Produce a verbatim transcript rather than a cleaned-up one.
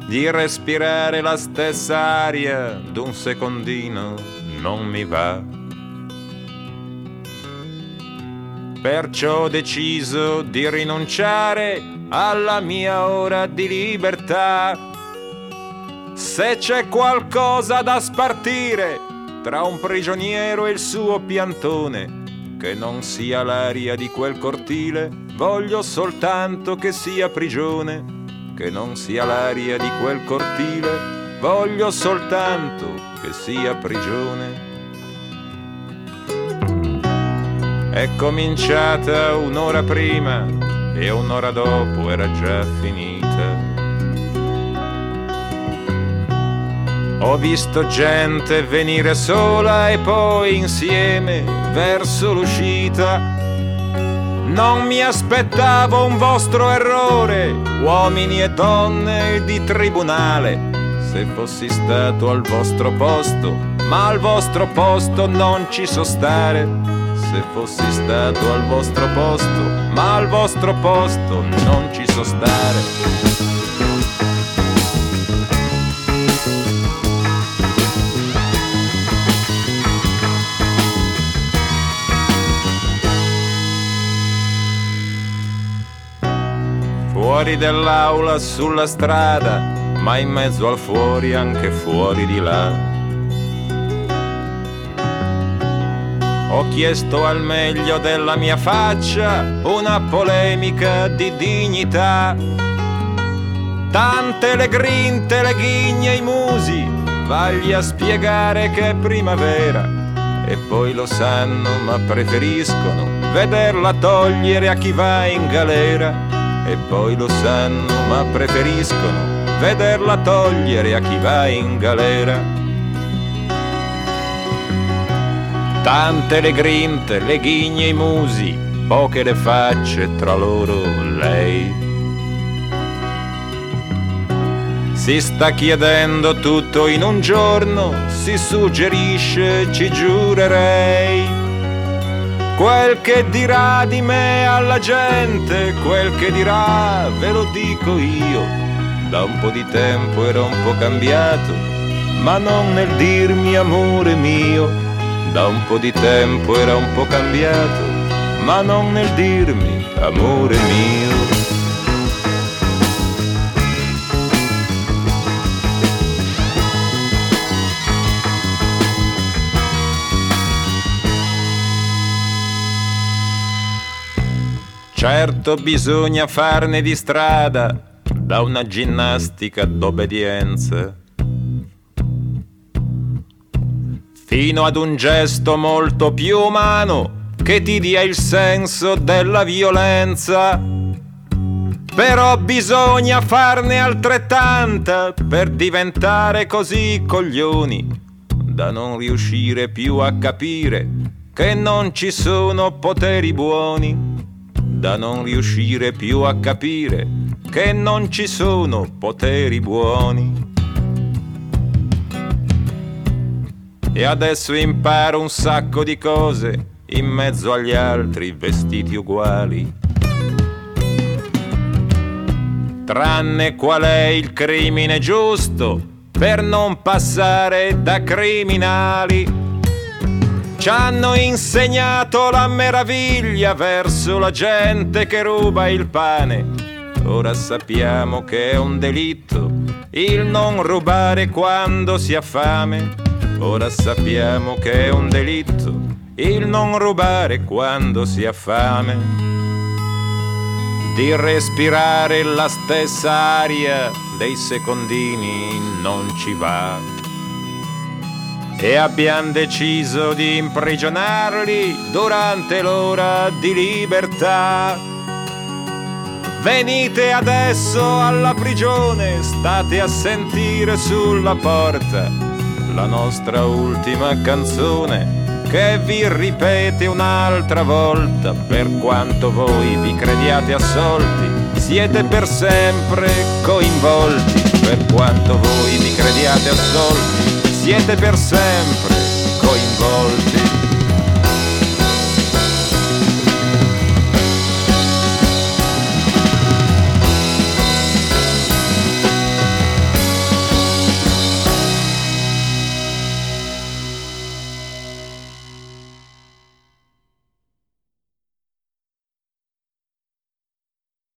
di respirare la stessa aria d'un secondino non mi va. Perciò ho deciso di rinunciare alla mia ora di libertà. Se c'è qualcosa da spartire tra un prigioniero e il suo piantone, che non sia l'aria di quel cortile, voglio soltanto che sia prigione. Che non sia l'aria di quel cortile, voglio soltanto che sia prigione. È cominciata un'ora prima e un'ora dopo era già finita. Ho visto gente venire sola e poi insieme verso l'uscita. Non mi aspettavo un vostro errore, uomini e donne di tribunale. Se fossi stato al vostro posto, ma al vostro posto non ci so stare. Se fossi stato al vostro posto, ma al vostro posto non ci so stare. Fuori dell'aula, sulla strada, ma in mezzo al fuori, anche fuori di là. Ho chiesto al meglio della mia faccia una polemica di dignità. Tante le grinte, le ghigne, i musi, vagli a spiegare che è primavera. E poi lo sanno, ma preferiscono vederla togliere a chi va in galera. E poi lo sanno, ma preferiscono vederla togliere a chi va in galera. Tante le grinte, le ghigne, i musi, poche le facce, tra loro lei. Si sta chiedendo tutto in un giorno, si suggerisce, ci giurerei. Quel che dirà di me alla gente, quel che dirà ve lo dico io. Da un po' di tempo ero un po' cambiato, ma non nel dirmi amore mio. Da un po' di tempo era un po' cambiato, ma non nel dirmi amore mio. Certo bisogna farne di strada da una ginnastica d'obbedienza fino ad un gesto molto più umano che ti dia il senso della violenza. Però bisogna farne altrettanta per diventare così coglioni da non riuscire più a capire che non ci sono poteri buoni. Da non riuscire più a capire che non ci sono poteri buoni. E adesso imparo un sacco di cose in mezzo agli altri vestiti uguali. Tranne qual è il crimine giusto per non passare da criminali. Ci hanno insegnato la meraviglia verso la gente che ruba il pane. Ora sappiamo che è un delitto il non rubare quando si ha fame. Ora sappiamo che è un delitto il non rubare quando si ha fame. Di respirare la stessa aria dei secondini non ci va. E abbiamo deciso di imprigionarli durante l'ora di libertà. Venite adesso alla prigione, state a sentire sulla porta la nostra ultima canzone che vi ripete un'altra volta. Per quanto voi vi crediate assolti, siete per sempre coinvolti. Per quanto voi vi crediate assolti, siete per sempre coinvolti.